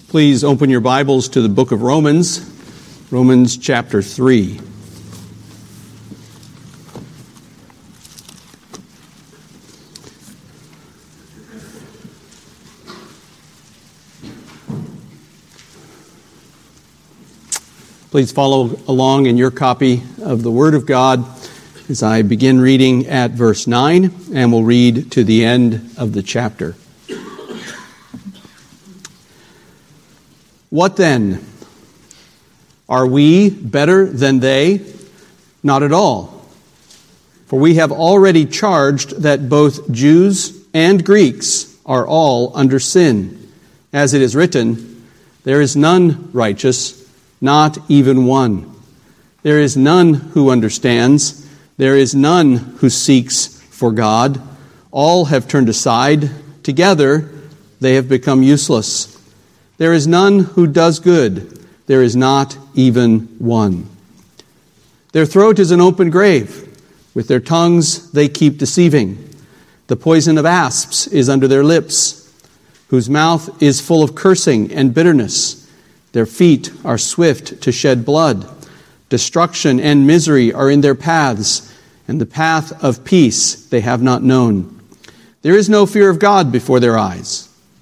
Please open your Bibles to the book of Romans, Romans chapter 3. Please follow along in your copy of the Word of God as I begin reading at verse 9, and we'll read to the end of the chapter. What then? Are we better than they? Not at all. For we have already charged that both Jews and Greeks are all under sin. As it is written, there is none righteous, not even one. There is none who understands. There is none who seeks for God. All have turned aside. Together they have become useless. There is none who does good. There is not even one. Their throat is an open grave. With their tongues they keep deceiving. The poison of asps is under their lips, whose mouth is full of cursing and bitterness. Their feet are swift to shed blood. Destruction and misery are in their paths, and the path of peace they have not known. There is no fear of God before their eyes.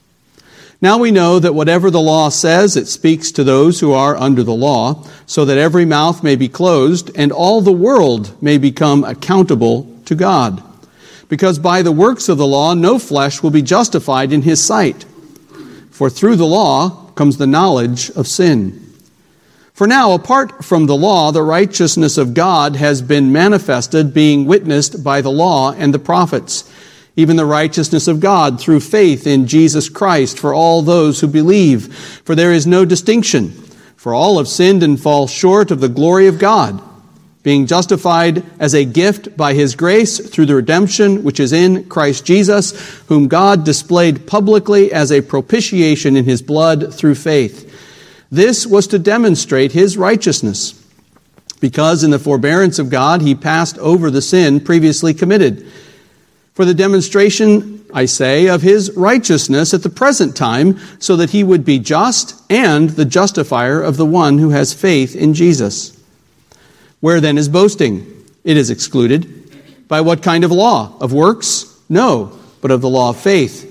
Now we know that whatever the law says, it speaks to those who are under the law, so that every mouth may be closed, and all the world may become accountable to God. Because by the works of the law, no flesh will be justified in his sight. For through the law comes the knowledge of sin. For now, apart from the law, the righteousness of God has been manifested, being witnessed by the law and the prophets, even the righteousness of God through faith in Jesus Christ for all those who believe. For there is no distinction, for all have sinned and fall short of the glory of God, being justified as a gift by his grace through the redemption which is in Christ Jesus, whom God displayed publicly as a propitiation in his blood through faith. This was to demonstrate his righteousness, because in the forbearance of God he passed over the sin previously committed. For the demonstration, I say, of his righteousness at the present time, so that he would be just and the justifier of the one who has faith in Jesus. Where then is boasting? It is excluded. By what kind of law? Of works? No, but of the law of faith.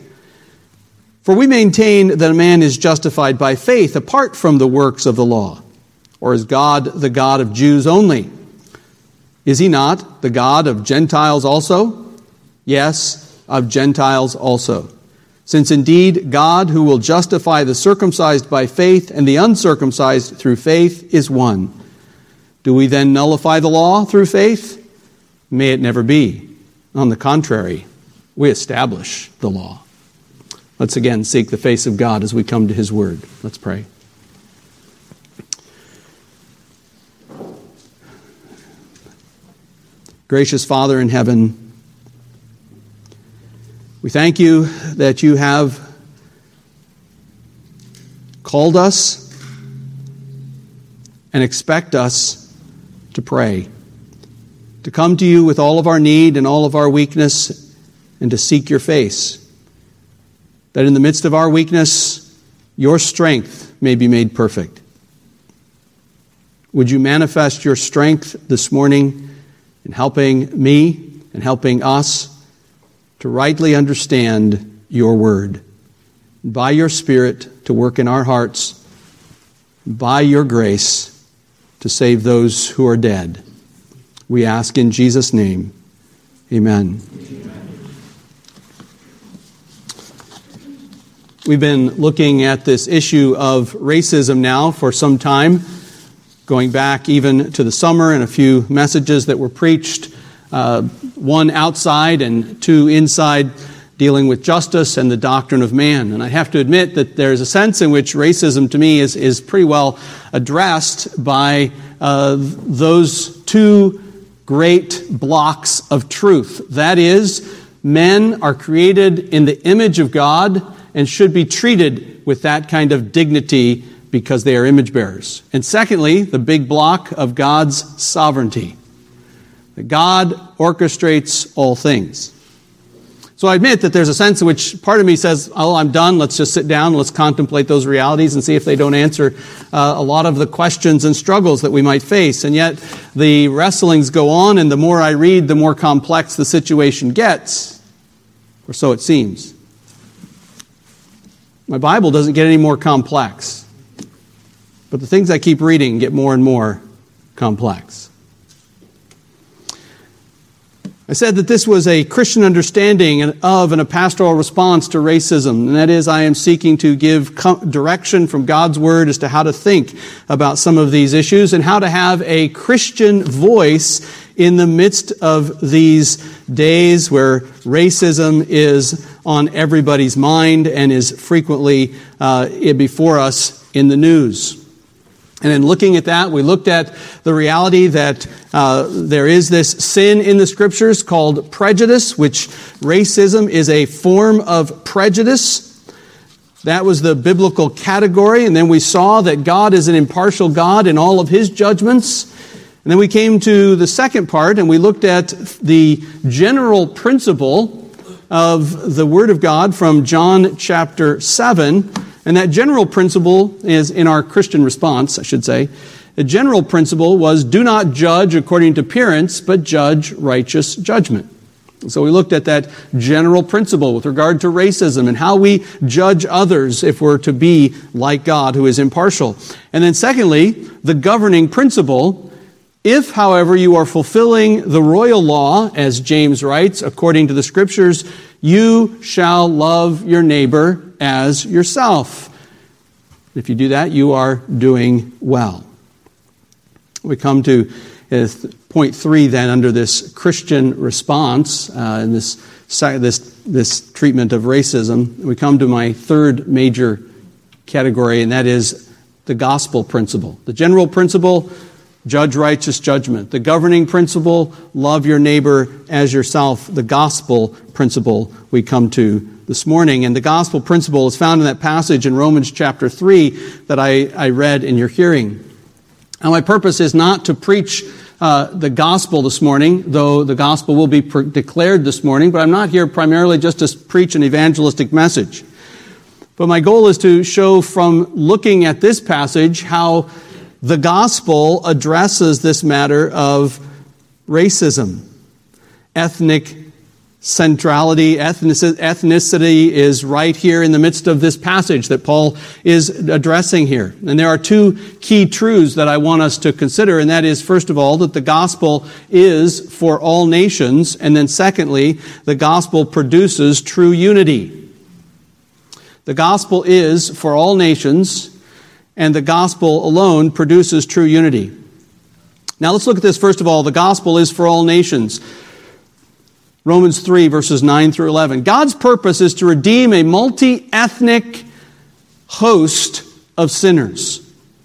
For we maintain that a man is justified by faith apart from the works of the law. Or is God the God of Jews only? Is he not the God of Gentiles also? Yes, of Gentiles also. Since indeed God, who will justify the circumcised by faith and the uncircumcised through faith, is one. Do we then nullify the law through faith? May it never be. On the contrary, we establish the law. Let's again seek the face of God as we come to his word. Let's pray. Gracious Father in heaven, we thank you that you have called us and expect us to pray, to come to you with all of our need and all of our weakness, and to seek your face, that in the midst of our weakness, your strength may be made perfect. Would you manifest your strength this morning in helping me and helping us to rightly understand your word, by your Spirit to work in our hearts, by your grace to save those who are dead. We ask in Jesus' name, amen. We've been looking at this issue of racism now for some time, going back even to the summer and a few messages that were preached, one outside and two inside, dealing with justice and the doctrine of man. And I have to admit that there's a sense in which racism to me is pretty well addressed by those two great blocks of truth. That is, men are created in the image of God and should be treated with that kind of dignity because they are image bearers. And secondly, the big block of God's sovereignty. That God orchestrates all things. So I admit that there's a sense in which part of me says, oh, I'm done. Let's just sit down. Let's contemplate those realities and see if they don't answer a lot of the questions and struggles that we might face. And yet the wrestlings go on, and the more I read, the more complex the situation gets. Or so it seems. My Bible doesn't get any more complex. But the things I keep reading get more and more complex. I said that this was a Christian understanding of and a pastoral response to racism. And that is, I am seeking to give direction from God's Word as to how to think about some of these issues and how to have a Christian voice in the midst of these days where racism is on everybody's mind and is frequently before us in the news. And in looking at that, we looked at the reality that there is this sin in the Scriptures called prejudice, which racism is a form of prejudice. That was the biblical category. And then we saw that God is an impartial God in all of His judgments. And then we came to the second part, and we looked at the general principle of the Word of God from John chapter 7. And that general principle is in our Christian response, I should say. The general principle was, do not judge according to appearance, but judge righteous judgment. And so we looked at that general principle with regard to racism and how we judge others if we're to be like God, who is impartial. And then secondly, the governing principle. If, however, you are fulfilling the royal law, as James writes, according to the Scriptures, you shall love your neighbor as yourself. If you do that, you are doing well. We come to point 3 then under this Christian response in this treatment of racism. We come to my third major category, and that is the gospel principle. The general principle, judge righteous judgment. The governing principle, love your neighbor as yourself. The gospel principle we come to this morning. And the gospel principle is found in that passage in Romans chapter 3 that I read in your hearing. Now, my purpose is not to preach the gospel this morning, though the gospel will be declared this morning, but I'm not here primarily just to preach an evangelistic message. But my goal is to show from looking at this passage how the gospel addresses this matter of racism, ethnic centrality, ethnicity is right here in the midst of this passage that Paul is addressing here. And there are two key truths that I want us to consider, and that is, first of all, that the gospel is for all nations, and then secondly, the gospel produces true unity. The gospel is for all nations, and the gospel alone produces true unity. Now let's look at this first of all. The gospel is for all nations. Romans 3, verses 9 through 11. God's purpose is to redeem a multi-ethnic host of sinners.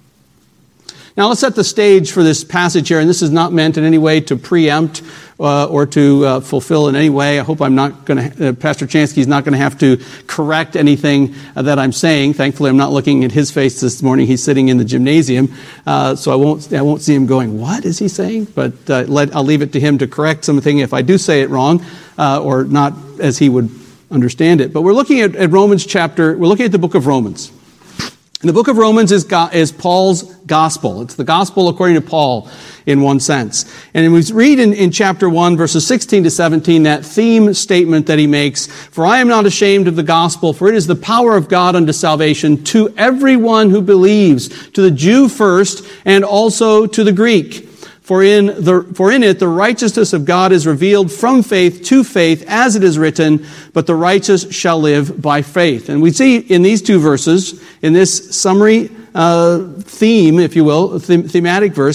Now let's set the stage for this passage here, and this is not meant in any way to preempt or to fulfill in any way. I hope I'm not going to, Pastor Chansky is not going to have to correct anything that I'm saying. Thankfully, I'm not looking at his face this morning. He's sitting in the gymnasium, so I won't see him going, what is he saying? But I'll leave it to him to correct something if I do say it wrong or not as he would understand it. But we're looking at Romans chapter, we're looking at the book of Romans. And the book of Romans is Paul's gospel. It's the gospel according to Paul in one sense. And we read in chapter 1, verses 16 to 17, that theme statement that he makes, "For I am not ashamed of the gospel, for it is the power of God unto salvation to everyone who believes, to the Jew first, and also to the Greek. For in it the righteousness of God is revealed from faith to faith, as it is written, but the righteous shall live by faith." And we see in these two verses, in this summary theme, if you will, thematic verse,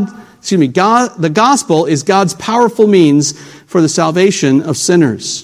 the gospel is God's powerful means for the salvation of sinners.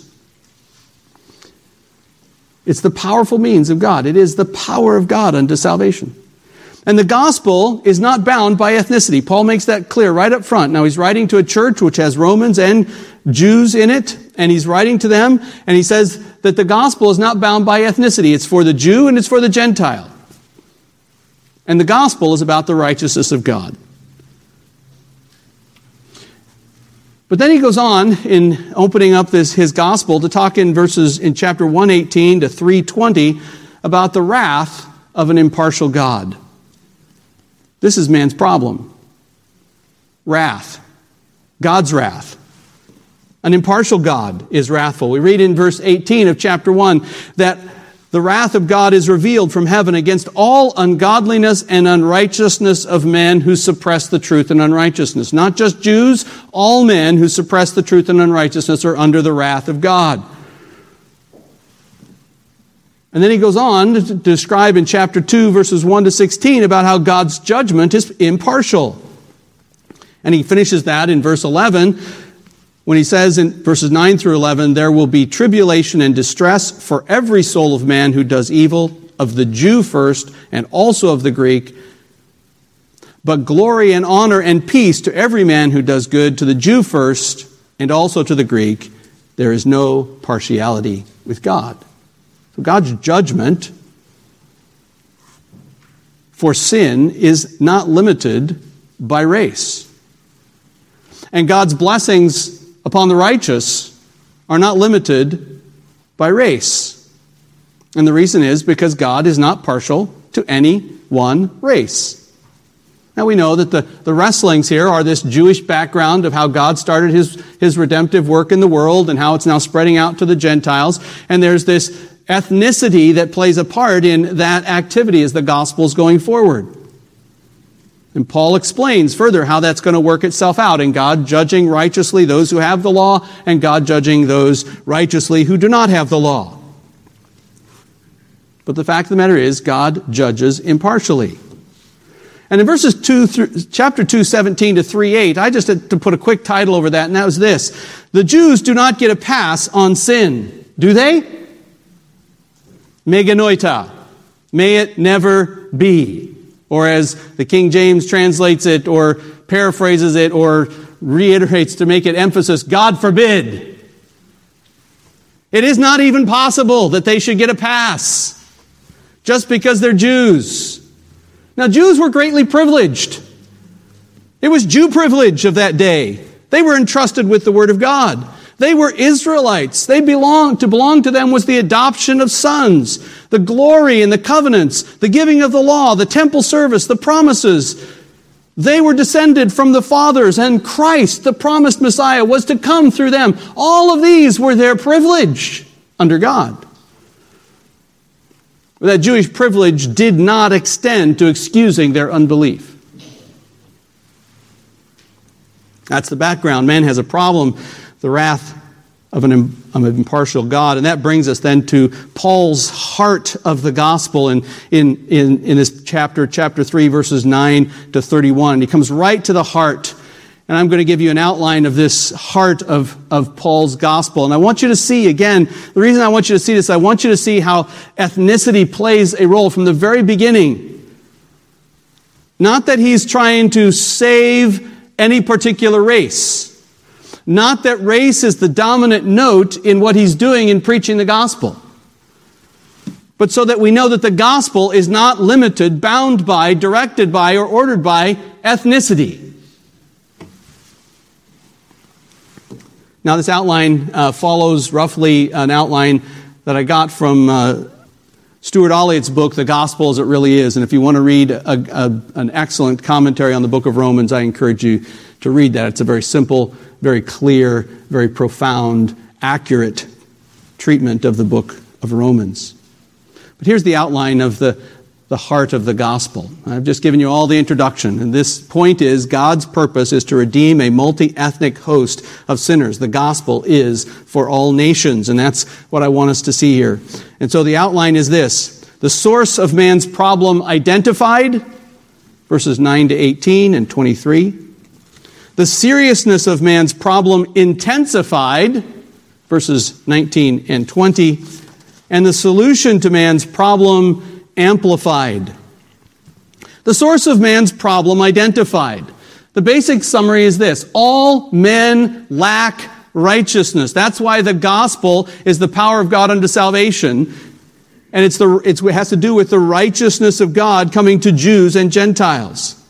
It's the powerful means of God. It is the power of God unto salvation. And the gospel is not bound by ethnicity. Paul makes that clear right up front. Now, he's writing to a church which has Romans and Jews in it, and he's writing to them, and he says that the gospel is not bound by ethnicity. It's for the Jew and it's for the Gentile. And the gospel is about the righteousness of God. But then he goes on in opening up his gospel to talk in chapter 118 to 320 about the wrath of an impartial God. This is man's problem. Wrath. God's wrath. An impartial God is wrathful. We read in verse 18 of chapter 1 that the wrath of God is revealed from heaven against all ungodliness and unrighteousness of men who suppress the truth and unrighteousness. Not just Jews, all men who suppress the truth and unrighteousness are under the wrath of God. And then he goes on to describe in chapter 2, verses 1 to 16, about how God's judgment is impartial. And he finishes that in verse 11, when he says in verses 9 through 11, there will be tribulation and distress for every soul of man who does evil, of the Jew first, and also of the Greek. But glory and honor and peace to every man who does good, to the Jew first, and also to the Greek. There is no partiality with God. So God's judgment for sin is not limited by race. And God's blessings upon the righteous are not limited by race. And the reason is because God is not partial to any one race. Now we know that the wrestlings here are this Jewish background of how God started his redemptive work in the world and how it's now spreading out to the Gentiles. And there's this ethnicity that plays a part in that activity as the gospel's going forward. And Paul explains further how that's going to work itself out in God judging righteously those who have the law and God judging those righteously who do not have the law. But the fact of the matter is God judges impartially. And in chapter 2, 17 to 3:8, I just had to put a quick title over that, and that was this. The Jews do not get a pass on sin, do they? Meganoita. May it never be. Or as the King James translates it or paraphrases it or reiterates to make it emphasis, God forbid. It is not even possible that they should get a pass just because they're Jews. Now, Jews were greatly privileged. It was Jew privilege of that day. They were entrusted with the Word of God. They were Israelites. To belong to them was the adoption of sons, the glory and the covenants, the giving of the law, the temple service, the promises. They were descended from the fathers, and Christ, the promised Messiah, was to come through them. All of these were their privilege under God. But that Jewish privilege did not extend to excusing their unbelief. That's the background. Man has a problem, the wrath of an impartial God. And that brings us then to Paul's heart of the gospel in this chapter 3, verses 9 to 31. He comes right to the heart. And I'm going to give you an outline of this heart of Paul's gospel. And I want you to see, again, the reason I want you to see this, I want you to see how ethnicity plays a role from the very beginning. Not that he's trying to save any particular race. Not that race is the dominant note in what he's doing in preaching the gospel. But so that we know that the gospel is not limited, bound by, directed by, or ordered by ethnicity. Now, this outline follows roughly an outline that I got from Stuart Olliott's book, The Gospel as It Really Is. And if you want to read an excellent commentary on the book of Romans, I encourage you to read that. It's a very simple, very clear, very profound, accurate treatment of the book of Romans. But here's the outline of the heart of the gospel. I've just given you all the introduction, and this point is God's purpose is to redeem a multi-ethnic host of sinners. The gospel is for all nations, and that's what I want us to see here. And so the outline is this. The source of man's problem identified, verses 9 to 18 and 23. The seriousness of man's problem intensified, verses 19 and 20. And the solution to man's problem amplified. The source of man's problem identified. The basic summary is this. All men lack righteousness. That's why the gospel is the power of God unto salvation. And it has to do with the righteousness of God coming to Jews and Gentiles.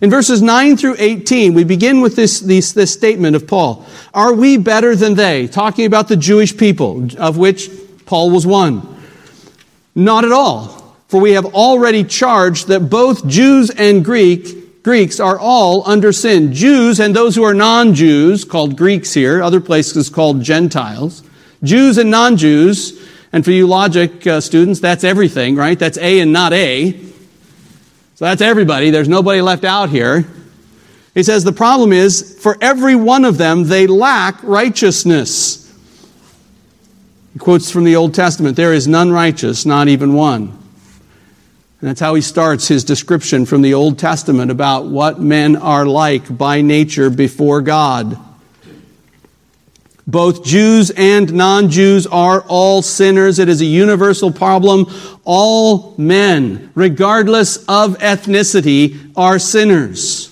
In verses 9 through 18, we begin with this statement of Paul. Are we better than they? Talking about the Jewish people, of which Paul was one. Not at all. For we have already charged that both Jews and Greeks are all under sin. Jews and those who are non-Jews, called Greeks here, other places called Gentiles. Jews and non-Jews, and for you logic students, that's everything, right? That's A and not A. So that's everybody. There's nobody left out here. He says the problem is, for every one of them, they lack righteousness. He quotes from the Old Testament, there is none righteous, not even one. And that's how he starts his description from the Old Testament about what men are like by nature before God. Both Jews and non-Jews are all sinners. It is a universal problem. All men, regardless of ethnicity, are sinners.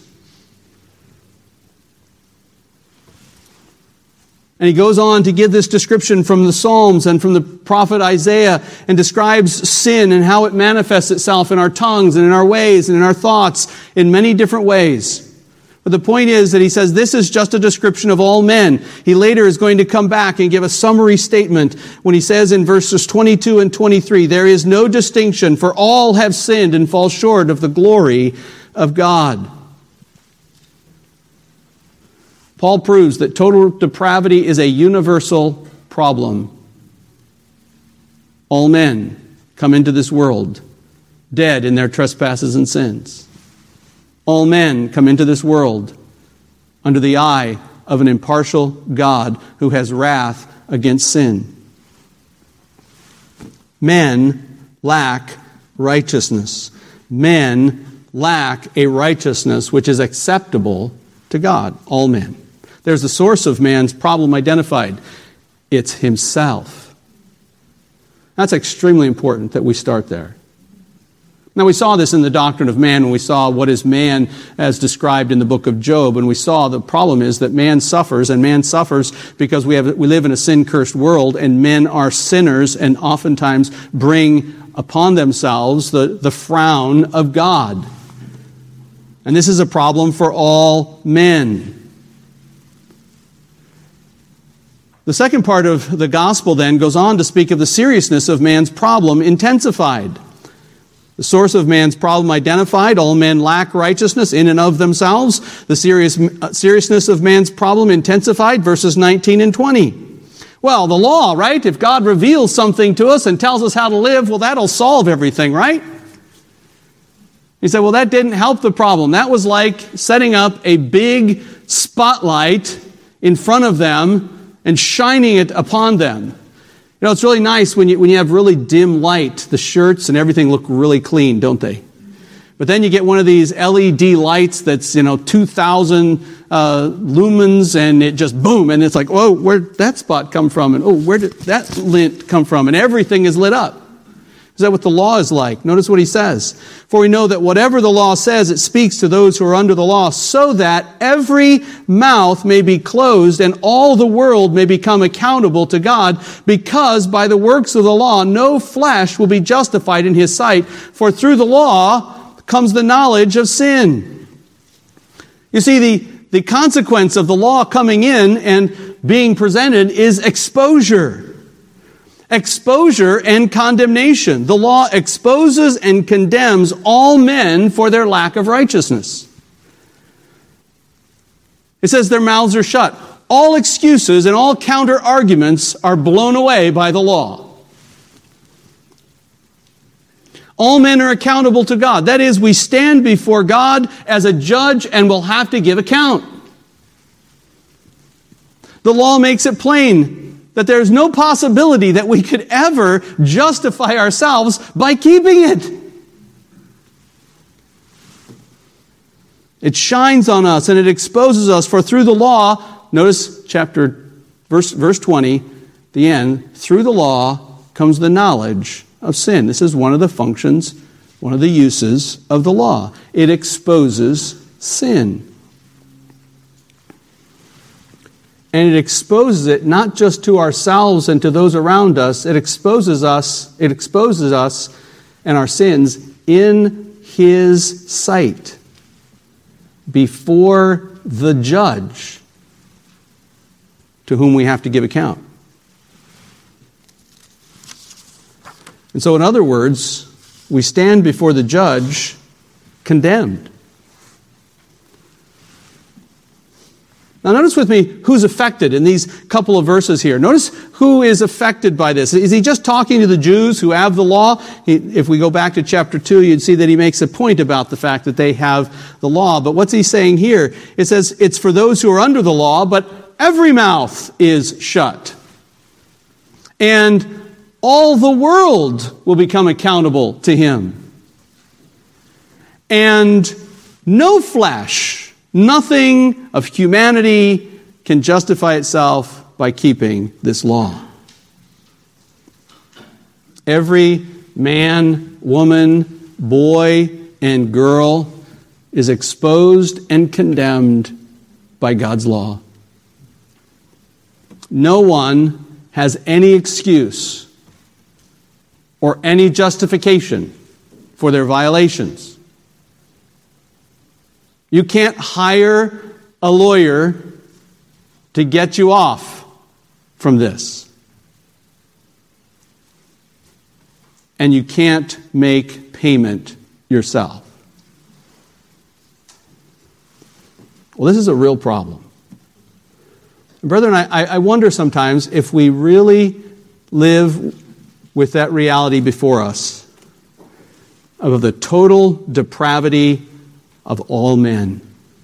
And he goes on to give this description from the Psalms and from the prophet Isaiah and describes sin and how it manifests itself in our tongues and in our ways and in our thoughts in many different ways. But the point is that he says this is just a description of all men. He later is going to come back and give a summary statement when he says in verses 22 and 23, there is no distinction, for all have sinned and fall short of the glory of God. Paul proves that total depravity is a universal problem. All men come into this world dead in their trespasses and sins. All men come into this world under the eye of an impartial God who has wrath against sin. Men lack righteousness. Men lack a righteousness which is acceptable to God. All men. There's the source of man's problem identified. It's himself. That's extremely important that we start there. Now, we saw this in the doctrine of man when we saw what is man as described in the book of Job, and we saw the problem is that man suffers, and man suffers because we live in a sin-cursed world, and men are sinners and oftentimes bring upon themselves the frown of God. And this is a problem for all men. The second part of the gospel then goes on to speak of the seriousness of man's problem intensified. The source of man's problem identified, all men lack righteousness in and of themselves. The seriousness of man's problem intensified, verses 19 and 20. Well, the law, right? If God reveals something to us and tells us how to live, well, that'll solve everything, right? He said, well, that didn't help the problem. That was like setting up a big spotlight in front of them and shining it upon them. You know, it's really nice when you have really dim light. The shirts and everything look really clean, don't they? But then you get one of these LED lights that's, 2,000 lumens, and it just boom, and it's like, oh, where'd that spot come from? And oh, where did that lint come from? And everything is lit up. Is that what the law is like? Notice what he says. For we know that whatever the law says, it speaks to those who are under the law, so that every mouth may be closed and all the world may become accountable to God, because by the works of the law, no flesh will be justified in his sight, for through the law comes the knowledge of sin. You see, the consequence of the law coming in and being presented is exposure. Exposure and condemnation. The law exposes and condemns all men for their lack of righteousness. It says their mouths are shut. All excuses and all counter-arguments are blown away by the law. All men are accountable to God. That is, we stand before God as a judge and will have to give account. The law makes it plain that there's no possibility that we could ever justify ourselves by keeping it. It shines on us and it exposes us, for through the law, notice verse 20, the end, through the law comes the knowledge of sin. This is one of the functions, one of the uses of the law. It exposes sin. And it exposes it not just to ourselves and to those around us, it exposes us and our sins in His sight. before the judge to whom we have to give account. And so, in other words, we stand before the judge condemned. Now notice with me who's affected in these couple of verses here. Notice who is affected by this. Is he just talking to the Jews who have the law? If we go back to chapter 2, you'd see that he makes a point about the fact that they have the law. But what's he saying here? It says it's for those who are under the law, but every mouth is shut. And all the world will become accountable to him. And no flesh, nothing of humanity can justify itself by keeping this law. Every man, woman, boy, and girl is exposed and condemned by God's law. No one has any excuse or any justification for their violations. You can't hire a lawyer to get you off from this. And you can't make payment yourself. Well, this is a real problem. Brethren, I wonder sometimes if we really live with that reality before us of the total depravity of all men.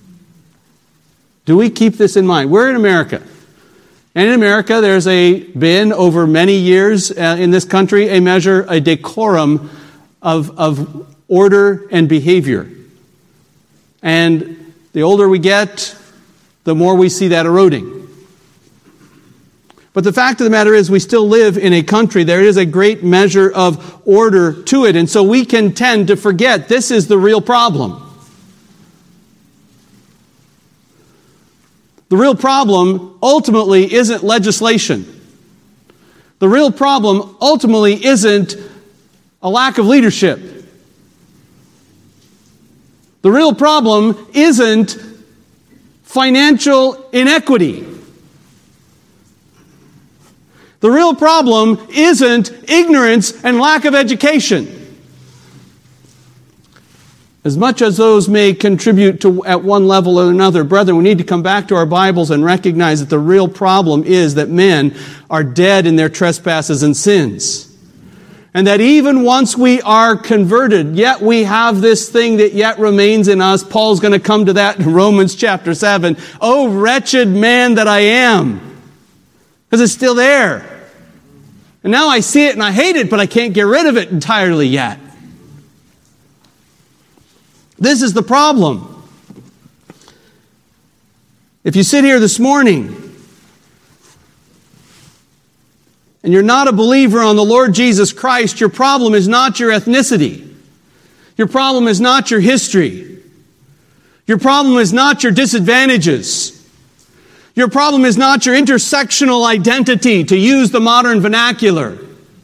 Do we keep this in mind? We're in America. And in America, there's been over many years in this country a decorum of order and behavior. And the older we get, the more we see that eroding. But the fact of the matter is we still live in a country. There is a great measure of order to it. And so we can tend to forget this is the real problem. The real problem ultimately isn't legislation. The real problem ultimately isn't a lack of leadership. The real problem isn't financial inequity. The real problem isn't ignorance and lack of education. As much as those may contribute to at one level or another, brethren, we need to come back to our Bibles and recognize that the real problem is that men are dead in their trespasses and sins. And that even once we are converted, yet we have this thing that yet remains in us. Paul's going to come to that in Romans chapter 7. Oh, wretched man that I am. Because it's still there. And now I see it and I hate it, but I can't get rid of it entirely yet. This is the problem. If you sit here this morning and you're not a believer on the Lord Jesus Christ, your problem is not your ethnicity. Your problem is not your history. Your problem is not your disadvantages. Your problem is not your intersectional identity, to use the modern vernacular.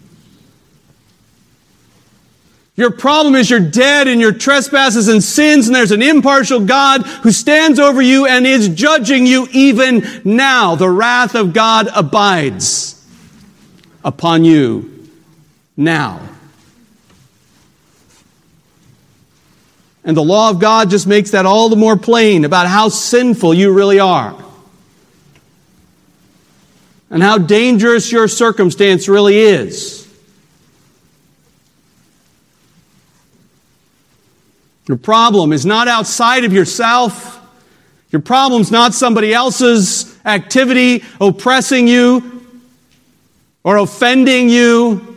Your problem is you're dead in your trespasses and sins, and there's an impartial God who stands over you and is judging you even now. The wrath of God abides upon you now. And the law of God just makes that all the more plain about how sinful you really are. And how dangerous your circumstance really is. Your problem is not outside of yourself. Your problem's not somebody else's activity oppressing you or offending you.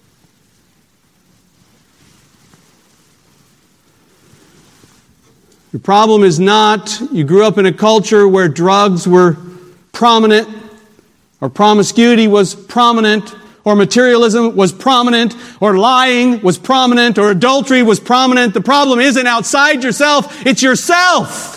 Your problem is not you grew up in a culture where drugs were prominent, or promiscuity was prominent, or materialism was prominent, or lying was prominent, or adultery was prominent. The problem isn't outside yourself, it's yourself.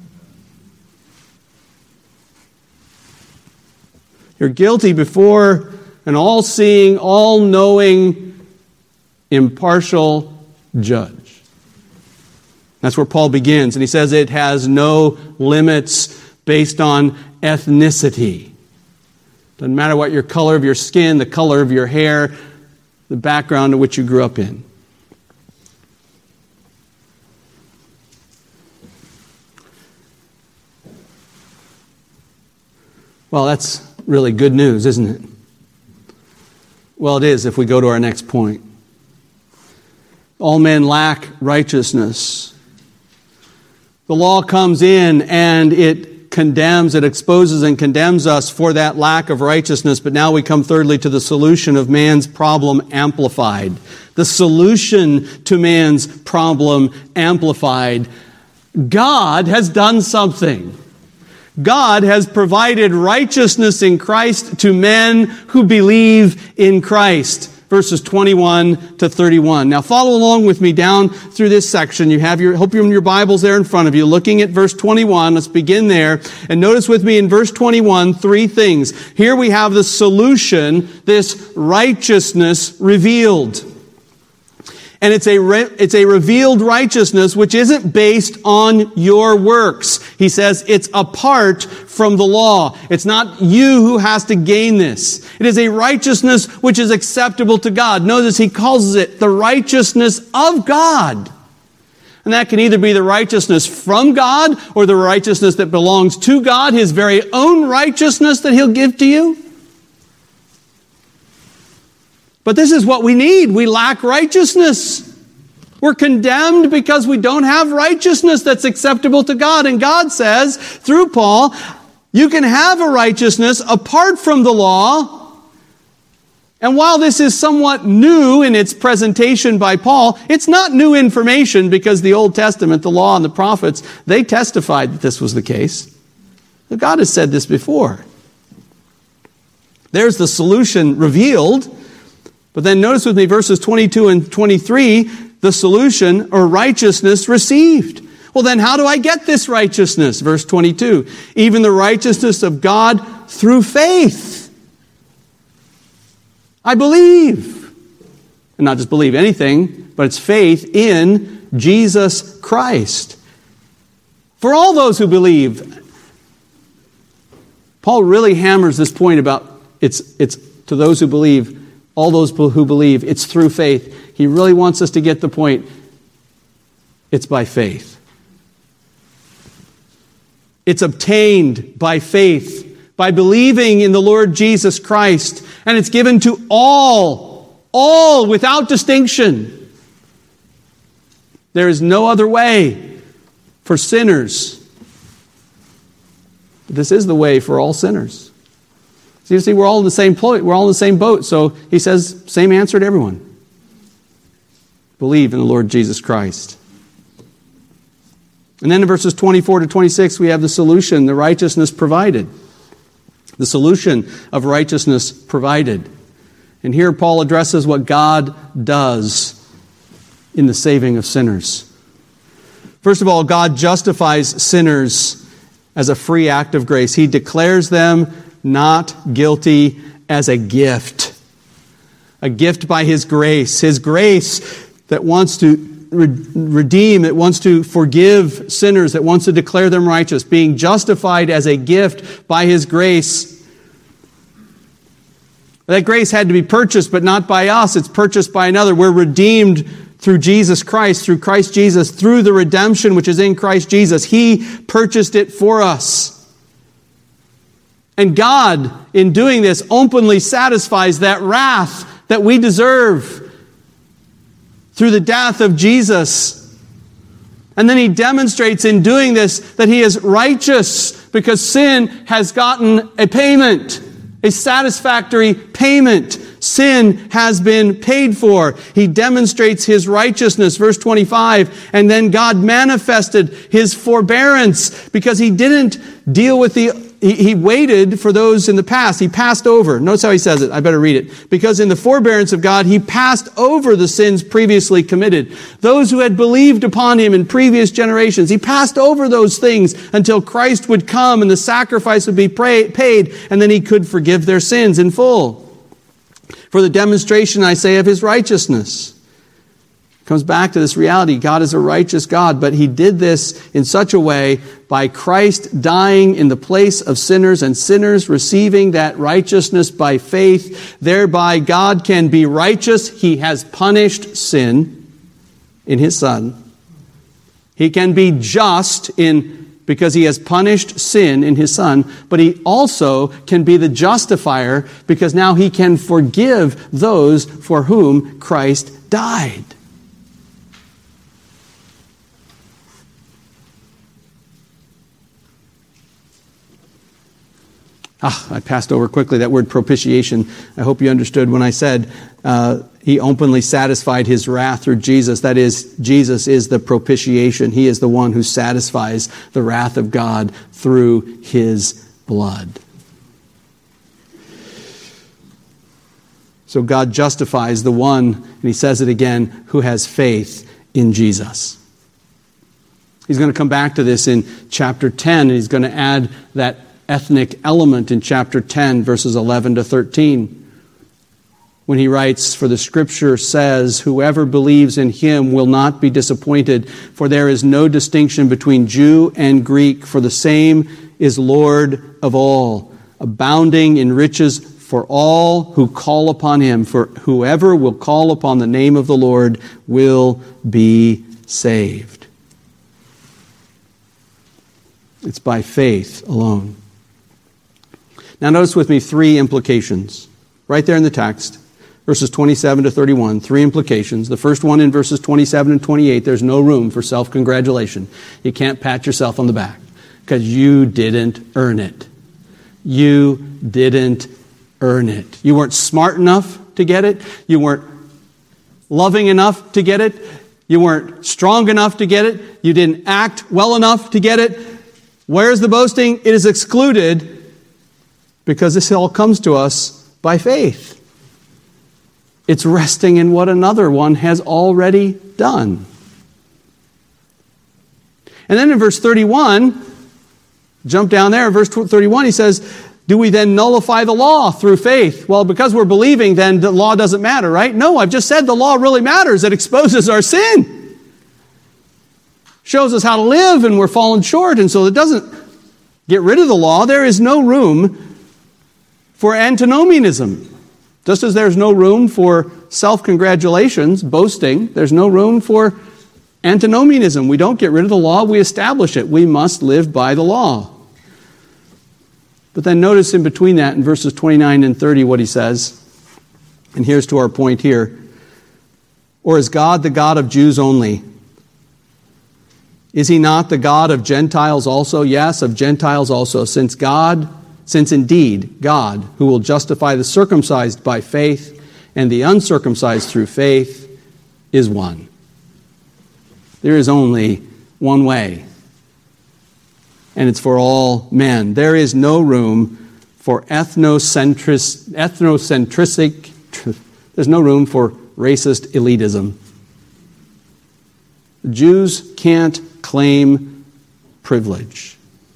You're guilty before an all-seeing, all-knowing, impartial judge. That's where Paul begins. And he says it has no limits based on ethnicity. Doesn't matter what your color of your skin, the color of your hair, the background in which you grew up in. Well, that's really good news, isn't it? Well, it is if we go to our next point. All men lack righteousness. The law comes in and it condemns, it exposes and condemns us for that lack of righteousness. But now we come thirdly to the solution of man's problem amplified. The solution to man's problem amplified. God has done something. God has provided righteousness in Christ to men who believe in Christ. Verses 21 to 31. Now follow along with me down through this section. Hope you're in your Bibles there in front of you, looking at verse 21. Let's begin there. And notice with me in verse 21, three things. Here we have the solution, this righteousness revealed. And it's a revealed righteousness which isn't based on your works. He says it's apart from the law. It's not you who has to gain this. It is a righteousness which is acceptable to God. Notice he calls it the righteousness of God. And that can either be the righteousness from God or the righteousness that belongs to God, His very own righteousness that He'll give to you. But this is what we need. We lack righteousness. We're condemned because we don't have righteousness that's acceptable to God. And God says, through Paul, you can have a righteousness apart from the law. And while this is somewhat new in its presentation by Paul, it's not new information because the Old Testament, the law and the prophets, they testified that this was the case. God has said this before. There's the solution revealed. But then notice with me verses 22 and 23, the solution or righteousness received. Well, then how do I get this righteousness? Verse 22, even the righteousness of God through faith. I believe. And not just believe anything, but it's faith in Jesus Christ. For all those who believe. Paul really hammers this point about it's to those who believe. All those who believe, it's through faith. He really wants us to get the point. It's by faith. It's obtained by faith, by believing in the Lord Jesus Christ. And it's given to all without distinction. There is no other way for sinners. This is the way for all sinners. So you see, we're all in the same boat. We're all in the same boat. So he says, same answer to everyone. Believe in the Lord Jesus Christ. And then in verses 24 to 26, we have the solution, the righteousness provided. The solution of righteousness provided. And here Paul addresses what God does in the saving of sinners. First of all, God justifies sinners as a free act of grace. He declares them not guilty as a gift by His grace that wants to redeem, that wants to forgive sinners, that wants to declare them righteous, being justified as a gift by His grace. That grace had to be purchased, but not by us. It's purchased by another. We're redeemed through Jesus Christ, through Christ Jesus, through the redemption which is in Christ Jesus. He purchased it for us. And God, in doing this, openly satisfies that wrath that we deserve through the death of Jesus. And then He demonstrates in doing this that He is righteous because sin has gotten a payment, a satisfactory payment. Sin has been paid for. He demonstrates His righteousness, verse 25, and then God manifested His forbearance because He didn't deal with He waited for those in the past. He passed over. Notice how he says it. I better read it. Because in the forbearance of God, He passed over the sins previously committed. Those who had believed upon Him in previous generations, He passed over those things until Christ would come and the sacrifice would be paid, and then He could forgive their sins in full. For the demonstration, I say, of His righteousness. Comes back to this reality. God is a righteous God, but he did this in such a way by Christ dying in the place of sinners and sinners receiving that righteousness by faith. Thereby God can be righteous. He has punished sin in his Son. He can be just because he has punished sin in his Son, but he also can be the justifier because now he can forgive those for whom Christ died. I passed over quickly that word propitiation. I hope you understood when I said he openly satisfied his wrath through Jesus. That is, Jesus is the propitiation. He is the one who satisfies the wrath of God through his blood. So God justifies the one, and he says it again, who has faith in Jesus. He's going to come back to this in chapter 10, and he's going to add that ethnic element in chapter 10, verses 11 to 13. When he writes, "For the Scripture says, whoever believes in him will not be disappointed, for there is no distinction between Jew and Greek, for the same is Lord of all, abounding in riches for all who call upon him. For whoever will call upon the name of the Lord will be saved." It's by faith alone. Now notice with me three implications. Right there in the text, verses 27 to 31, three implications. The first one in verses 27 and 28, there's no room for self-congratulation. You can't pat yourself on the back because you didn't earn it. You didn't earn it. You weren't smart enough to get it. You weren't loving enough to get it. You weren't strong enough to get it. You didn't act well enough to get it. Where's the boasting? It is excluded because this all comes to us by faith. It's resting in what another one has already done. And then in verse 31, jump down there, in verse 31, he says, do we then nullify the law through faith? Well, because we're believing, then the law doesn't matter, right? No, I've just said the law really matters. It exposes our sin. Shows us how to live, and we're falling short, and so it doesn't get rid of the law. There is no room for antinomianism. Just as there's no room for self-congratulations, boasting, there's no room for antinomianism. We don't get rid of the law, we establish it. We must live by the law. But then notice in between that, in verses 29 and 30, what he says. And here's to our point here. Or is God the God of Jews only? Is he not the God of Gentiles also? Yes, of Gentiles also, since indeed God, who will justify the circumcised by faith and the uncircumcised through faith, is one. There is only one way, and it's for all men. There is no room for ethnocentric, there's no room for racist elitism. The Jews can't claim privilege.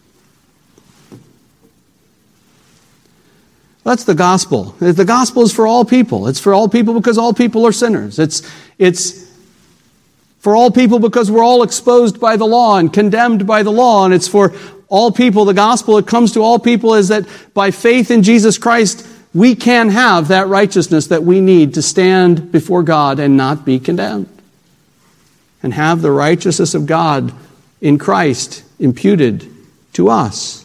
That's the gospel. The gospel is for all people. It's for all people because all people are sinners. It's for all people because we're all exposed by the law and condemned by the law. And it's for all people. The gospel, it comes to all people, is that by faith in Jesus Christ, we can have that righteousness that we need to stand before God and not be condemned. And have the righteousness of God in Christ imputed to us.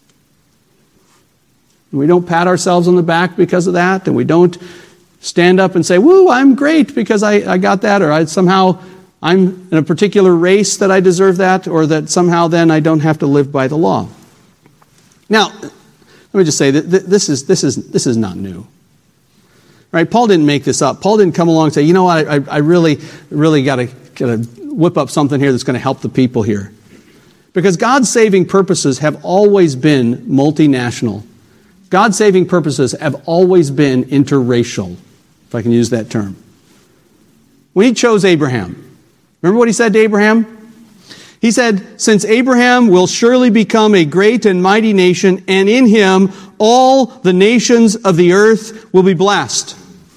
We don't pat ourselves on the back because of that, and we don't stand up and say, woo, I'm great because I got that, or I'm in a particular race that I deserve that, or that somehow then I don't have to live by the law. Now, let me just say that this is not new. Right? Paul didn't make this up. Paul didn't come along and say, you know what, I really got to whip up something here that's going to help the people here. Because God's saving purposes have always been multinational. God's saving purposes have always been interracial, if I can use that term. When he chose Abraham, remember what he said to Abraham? He said, since Abraham will surely become a great and mighty nation, and in him all the nations of the earth will be blessed.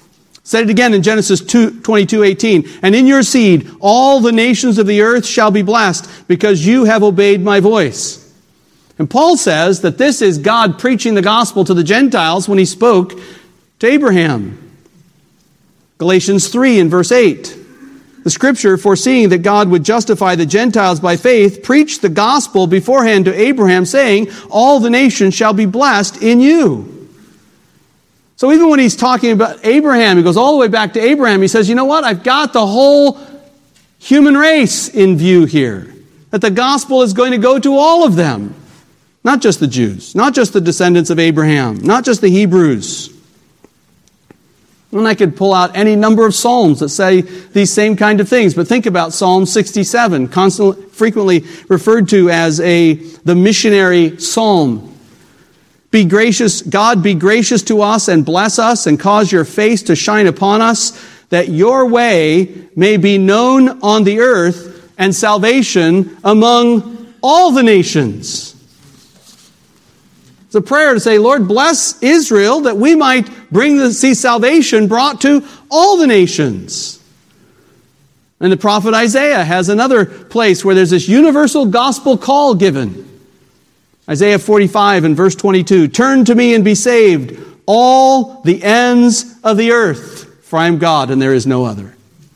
Said it again in Genesis 22:18. And in your seed, all the nations of the earth shall be blessed, because you have obeyed my voice. And Paul says that this is God preaching the gospel to the Gentiles when he spoke to Abraham. Galatians 3 and verse 8. The scripture, foreseeing that God would justify the Gentiles by faith, preached the gospel beforehand to Abraham, saying, all the nations shall be blessed in you. So even when he's talking about Abraham, he goes all the way back to Abraham. He says, you know what? I've got the whole human race in view here. That the gospel is going to go to all of them. Not just the Jews, not just the descendants of Abraham, not just the Hebrews. And I could pull out any number of psalms that say these same kind of things. But think about Psalm 67, frequently referred to as the missionary psalm. Be gracious, God, be gracious to us and bless us and cause your face to shine upon us, that your way may be known on the earth and salvation among all the nations. It's a prayer to say, Lord, bless Israel that we might see salvation brought to all the nations. And the prophet Isaiah has another place where there's this universal gospel call given. Isaiah 45 and verse 22, turn to me and be saved, all the ends of the earth, for I am God and there is no other.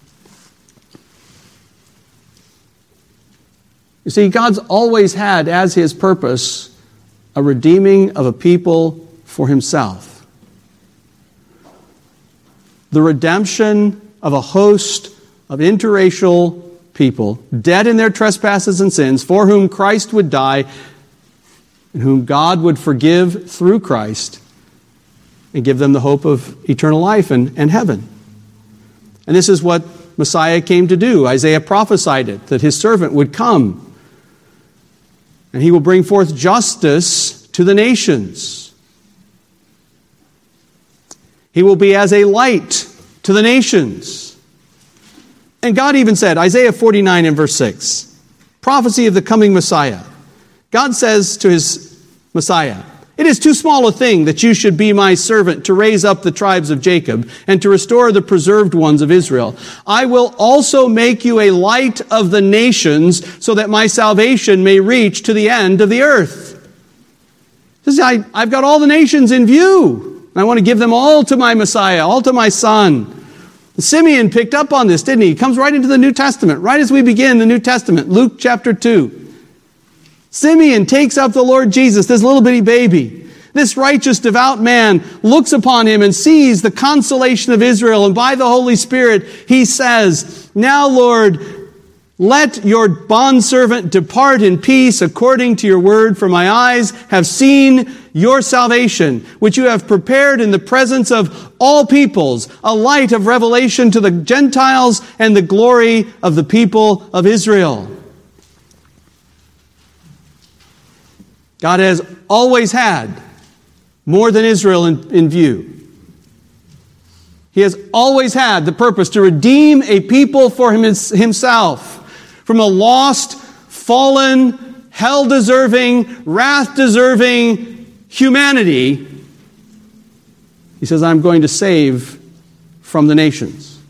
You see, God's always had as his purpose a redeeming of a people for himself. The redemption of a host of interracial people, dead in their trespasses and sins, for whom Christ would die, and whom God would forgive through Christ, and give them the hope of eternal life and heaven. And this is what Messiah came to do. Isaiah prophesied it, that his servant would come, and he will bring forth justice to the nations. He will be as a light to the nations. And God even said, Isaiah 49 and verse 6, prophecy of the coming Messiah. God says to his Messiah, it is too small a thing that you should be my servant to raise up the tribes of Jacob and to restore the preserved ones of Israel. I will also make you a light of the nations so that my salvation may reach to the end of the earth. I've got all the nations in view. I want to give them all to my Messiah, all to my Son. Simeon picked up on this, didn't he? He comes right into the New Testament, right as we begin the New Testament, Luke chapter 2. Simeon takes up the Lord Jesus, this little bitty baby. This righteous, devout man looks upon him and sees the consolation of Israel. And by the Holy Spirit, he says, now, Lord, let your bondservant depart in peace according to your word, for my eyes have seen your salvation, which you have prepared in the presence of all peoples, a light of revelation to the Gentiles and the glory of the people of Israel. God has always had more than Israel in view. He has always had the purpose to redeem a people for himself from a lost, fallen, hell-deserving, wrath-deserving humanity. He says, I'm going to save from the nations.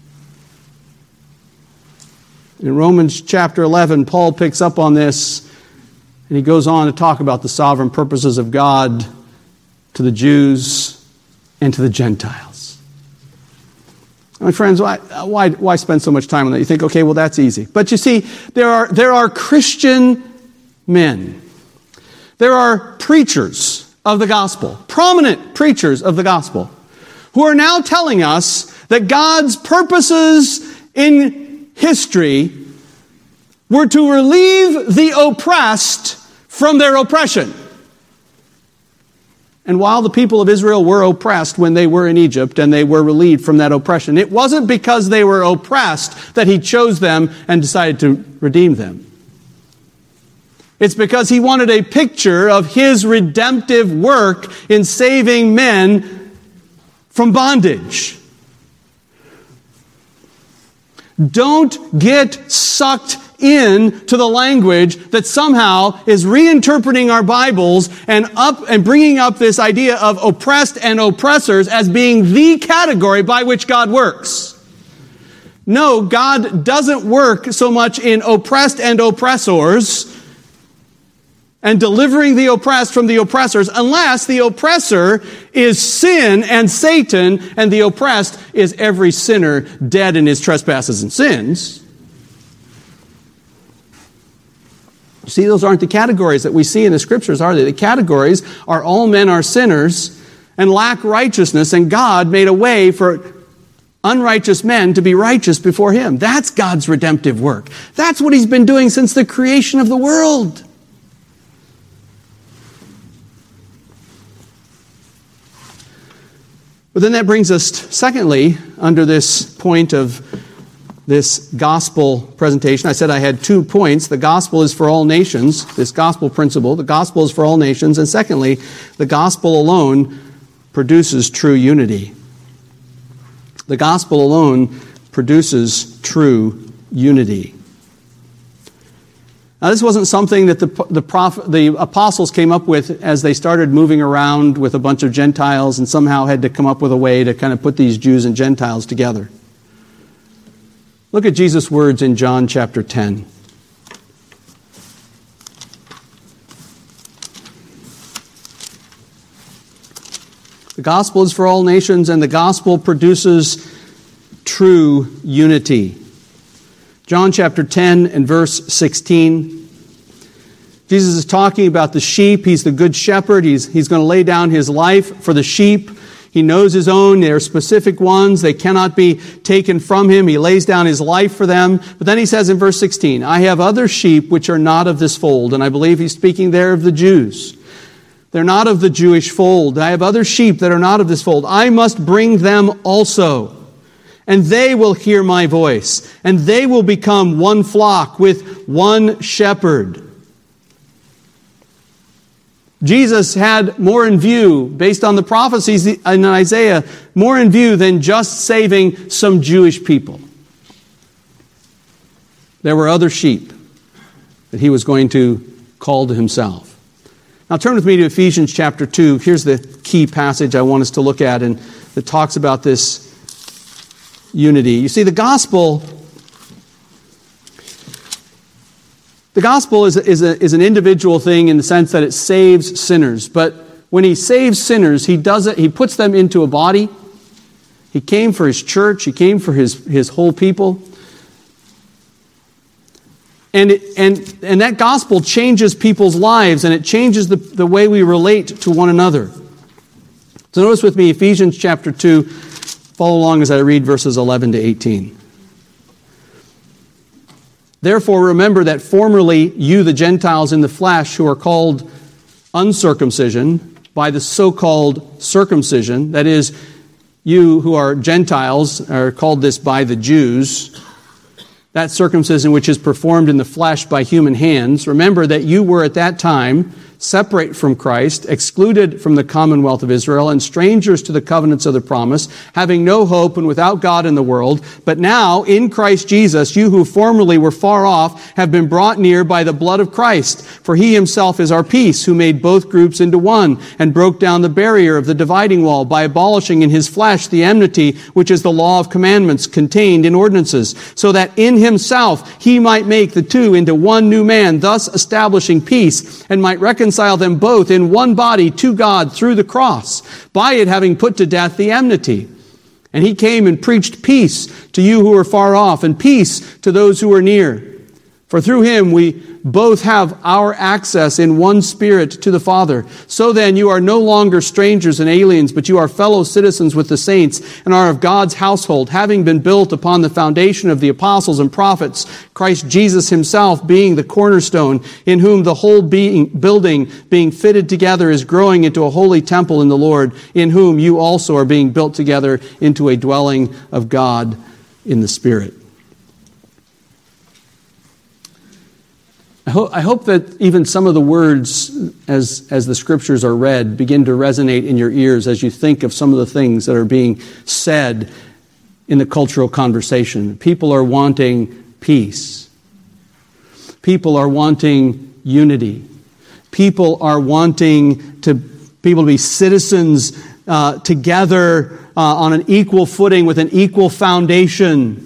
In Romans chapter 11, Paul picks up on this, and he goes on to talk about the sovereign purposes of God to the Jews and to the Gentiles. My friends, why spend so much time on that? You think, okay, well, that's easy. But you see, there are Christian men. There are preachers of the gospel, prominent preachers of the gospel, who are now telling us that God's purposes in history were to relieve the oppressed from their oppression. And while the people of Israel were oppressed when they were in Egypt and they were relieved from that oppression, it wasn't because they were oppressed that he chose them and decided to redeem them. It's because he wanted a picture of his redemptive work in saving men from bondage. Don't get sucked into the language that somehow is reinterpreting our Bibles and bringing up this idea of oppressed and oppressors as being the category by which God works. No, God doesn't work so much in oppressed and oppressors and delivering the oppressed from the oppressors, unless the oppressor is sin and Satan, and the oppressed is every sinner dead in his trespasses and sins. You see, those aren't the categories that we see in the Scriptures, are they? The categories are all men are sinners and lack righteousness, and God made a way for unrighteous men to be righteous before Him. That's God's redemptive work. That's what He's been doing since the creation of the world. But then that brings us, secondly, under this point of this gospel presentation. I said I had 2 points. The gospel is for all nations, this gospel principle. The gospel is for all nations. And secondly, the gospel alone produces true unity. The gospel alone produces true unity. Now, this wasn't something that the apostles came up with as they started moving around with a bunch of Gentiles and somehow had to come up with a way to kind of put these Jews and Gentiles together. Look at Jesus' words in John chapter 10. The gospel is for all nations, and the gospel produces true unity. John chapter 10 and verse 16. Jesus is talking about the sheep. He's the good shepherd. He's going to lay down His life for the sheep. He knows His own. They're specific ones. They cannot be taken from Him. He lays down His life for them. But then He says in verse 16, I have other sheep which are not of this fold. And I believe He's speaking there of the Jews. They're not of the Jewish fold. I have other sheep that are not of this fold. I must bring them also. And they will hear my voice, and they will become one flock with one shepherd. Jesus had more in view, based on the prophecies in Isaiah, more in view than just saving some Jewish people. There were other sheep that He was going to call to Himself. Now turn with me to Ephesians chapter 2. Here's the key passage I want us to look at, and that talks about this unity. You see, the gospel is an individual thing in the sense that it saves sinners. But when He saves sinners, He does it. He puts them into a body. He came for His church. He came for His whole people. And that gospel changes people's lives, and it changes the way we relate to one another. So notice with me Ephesians chapter 2. Follow along as I read verses 11 to 18. Therefore remember that formerly you, the Gentiles in the flesh, who are called uncircumcision by the so-called circumcision, that is, you who are Gentiles are called this by the Jews, that circumcision which is performed in the flesh by human hands. Remember that you were at that time separate from Christ, excluded from the commonwealth of Israel, and strangers to the covenants of the promise, having no hope and without God in the world. But now, in Christ Jesus, you who formerly were far off have been brought near by the blood of Christ. For He Himself is our peace, who made both groups into one, and broke down the barrier of the dividing wall by abolishing in His flesh the enmity, which is the law of commandments contained in ordinances, so that in Himself He might make the two into one new man, thus establishing peace, and might reconcile them both in one body to God through the cross, by it having put to death the enmity. And He came and preached peace to you who are far off, and peace to those who are near. For through Him we both have our access in one Spirit to the Father. So then you are no longer strangers and aliens, but you are fellow citizens with the saints and are of God's household, having been built upon the foundation of the apostles and prophets, Christ Jesus Himself being the cornerstone, in whom the whole building being fitted together is growing into a holy temple in the Lord, in whom you also are being built together into a dwelling of God in the Spirit. I hope that even some of the words as the Scriptures are read begin to resonate in your ears as you think of some of the things that are being said in the cultural conversation. People are wanting peace. People are wanting unity. People are wanting people to be citizens together on an equal footing with an equal foundation.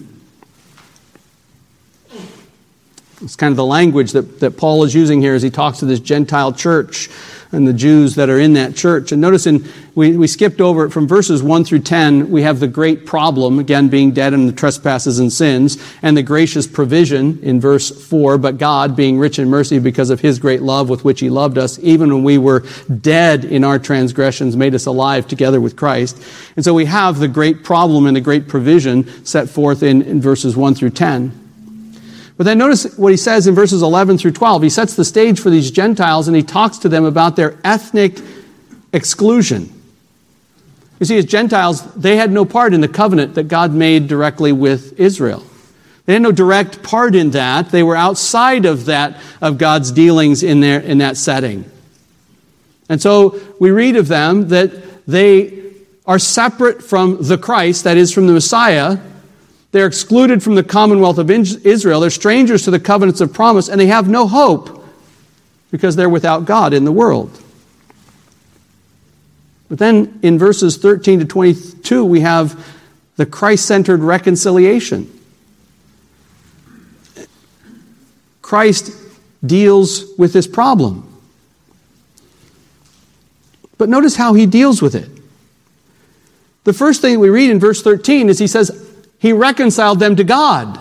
It's kind of the language that Paul is using here as he talks to this Gentile church and the Jews that are in that church. And notice we skipped over it from verses 1 through 10. We have the great problem, again, being dead in the trespasses and sins, and the gracious provision in verse 4, but God, being rich in mercy because of his great love with which he loved us, even when we were dead in our transgressions, made us alive together with Christ. And so we have the great problem and the great provision set forth in verses 1 through 10. But then notice what he says in verses 11 through 12. He sets the stage for these Gentiles and he talks to them about their ethnic exclusion. You see, as Gentiles, they had no part in the covenant that God made directly with Israel. They had no direct part in that. They were outside of that, of God's dealings in that setting. And so we read of them that they are separate from the Christ, that is, from the Messiah. They're excluded from the commonwealth of Israel. They're strangers to the covenants of promise, and they have no hope because they're without God in the world. But then in verses 13 to 22, we have the Christ-centered reconciliation. Christ deals with this problem. But notice how he deals with it. The first thing we read in verse 13 is he says, he reconciled them to God.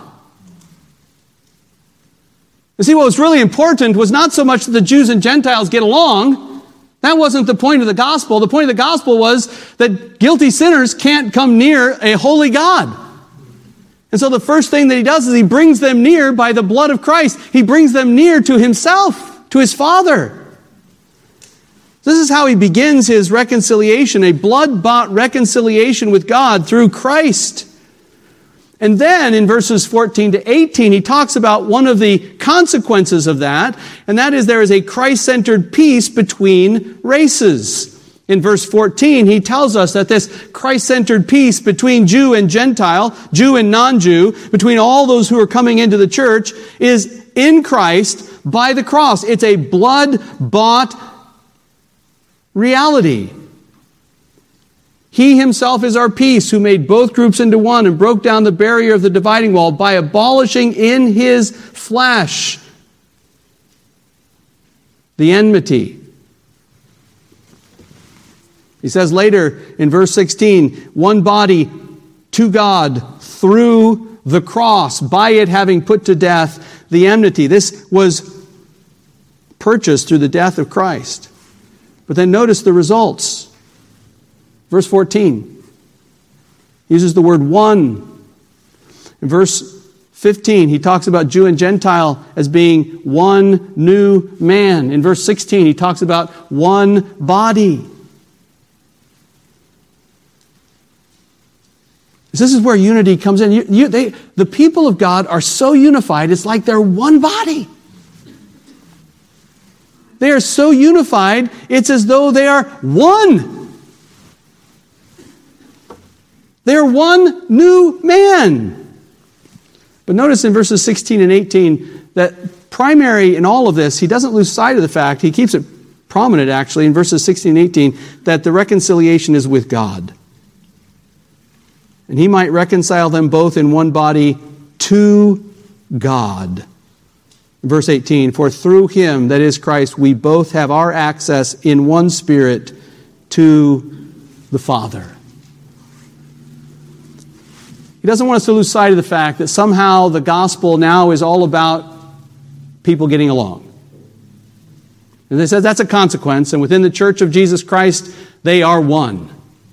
You see, what was really important was not so much that the Jews and Gentiles get along. That wasn't the point of the gospel. The point of the gospel was that guilty sinners can't come near a holy God. And so the first thing that he does is he brings them near by the blood of Christ. He brings them near to himself, to his Father. This is how he begins his reconciliation, a blood-bought reconciliation with God through Christ. And then in verses 14 to 18, he talks about one of the consequences of that, and that is there is a Christ-centered peace between races. In verse 14, he tells us that this Christ-centered peace between Jew and Gentile, Jew and non-Jew, between all those who are coming into the church, is in Christ by the cross. It's a blood-bought reality. He himself is our peace, who made both groups into one and broke down the barrier of the dividing wall by abolishing in his flesh the enmity. He says later in verse 16, one body to God through the cross, by it having put to death the enmity. This was purchased through the death of Christ. But then notice the results. Verse 14 uses the word one. In verse 15, he talks about Jew and Gentile as being one new man. In verse 16, he talks about one body. This is where unity comes in. The people of God are so unified, it's like they're one body. They are so unified, it's as though they are one. They are one new man. But notice in verses 16 and 18 that primary in all of this, he doesn't lose sight of the fact, he keeps it prominent actually in verses 16 and 18, that the reconciliation is with God. And he might reconcile them both in one body to God. Verse 18, for through him, that is Christ, we both have our access in one Spirit to the Father. He doesn't want us to lose sight of the fact that somehow the gospel now is all about people getting along. And they said that's a consequence, and within the church of Jesus Christ, they are one.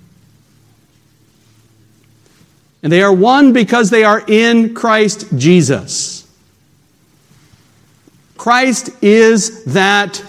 And they are one because they are in Christ Jesus. Christ is that.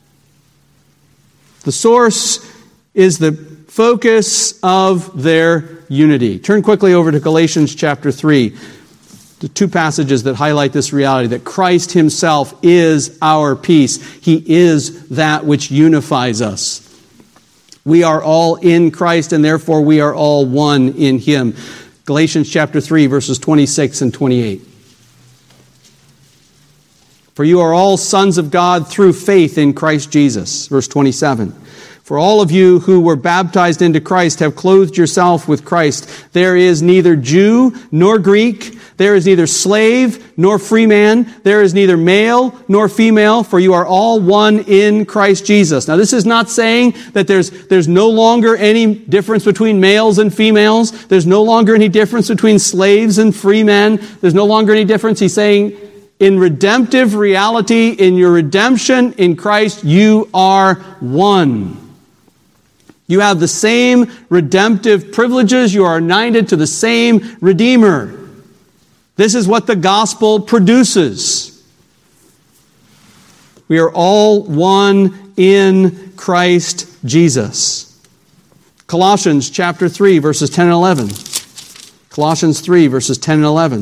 The source is the focus of their unity. Turn quickly over to Galatians chapter 3. The two passages that highlight this reality, that Christ himself is our peace. He is that which unifies us. We are all in Christ, and therefore we are all one in him. Galatians chapter 3, verses 26 and 28. For you are all sons of God through faith in Christ Jesus. Verse 27. For all of you who were baptized into Christ have clothed yourself with Christ. There is neither Jew nor Greek. There is neither slave nor free man. There is neither male nor female, for you are all one in Christ Jesus. Now, this is not saying that there's no longer any difference between males and females. There's no longer any difference between slaves and free men. There's no longer any difference. He's saying, in redemptive reality, in your redemption in Christ, you are one. You have the same redemptive privileges. You are united to the same Redeemer. This is what the gospel produces. We are all one in Christ Jesus. Colossians chapter 3, verses 10 and 11. Colossians 3, verses 10 and 11.